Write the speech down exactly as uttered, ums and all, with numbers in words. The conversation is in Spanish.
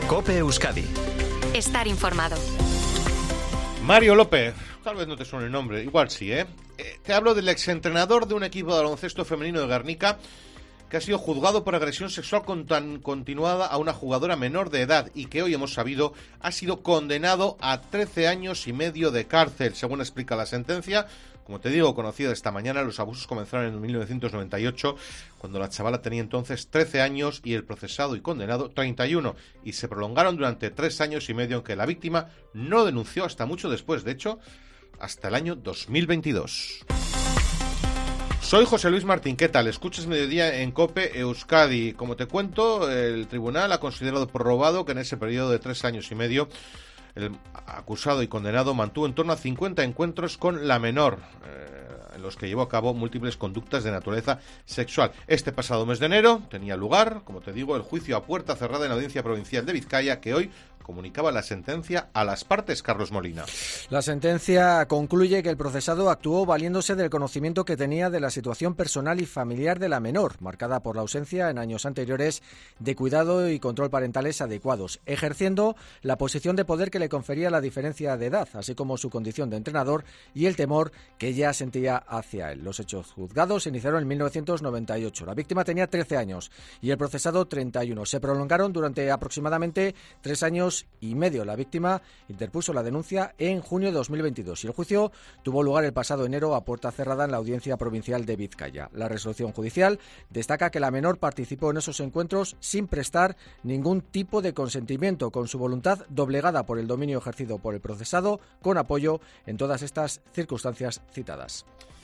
COPE Euskadi. Estar informado. Mario López, tal vez no te suene el nombre, igual sí, ¿eh? eh te hablo del exentrenador de un equipo de baloncesto femenino de Gernika que ha sido juzgado por agresión sexual con tan continuada a una jugadora menor de edad y que hoy hemos sabido ha sido condenado a trece años y medio de cárcel, según explica la sentencia. Como te digo, conocida esta mañana, los abusos comenzaron en mil novecientos noventa y ocho, cuando la chavala tenía entonces trece años y el procesado y condenado treinta y uno, y se prolongaron durante tres años y medio, aunque la víctima no denunció hasta mucho después, de hecho, hasta el año dos mil veintidós. Soy José Luis Martín, ¿qué tal? Escuchas Mediodía en COPE Euskadi. Como te cuento, el tribunal ha considerado probado que en ese periodo de tres años y medio el acusado y condenado mantuvo en torno a cincuenta encuentros con la menor, eh, en los que llevó a cabo múltiples conductas de naturaleza sexual. Este pasado mes de enero tenía lugar, como te digo, el juicio a puerta cerrada en la Audiencia Provincial de Vizcaya, que hoy comunicaba la sentencia a las partes. Carlos Molina. La sentencia concluye que el procesado actuó valiéndose del conocimiento que tenía de la situación personal y familiar de la menor, marcada por la ausencia en años anteriores de cuidado y control parentales adecuados, ejerciendo la posición de poder que le confería la diferencia de edad, así como su condición de entrenador y el temor que ella sentía hacia él. Los hechos juzgados se iniciaron en mil novecientos noventa y ocho. La víctima tenía trece años y el procesado treinta y uno. Se prolongaron durante aproximadamente tres años y medio. La víctima interpuso la denuncia en junio de dos mil veintidós y el juicio tuvo lugar el pasado enero a puerta cerrada en la Audiencia Provincial de Vizcaya. La resolución judicial destaca que la menor participó en esos encuentros sin prestar ningún tipo de consentimiento, con su voluntad doblegada por el dominio ejercido por el procesado, con apoyo en todas estas circunstancias citadas.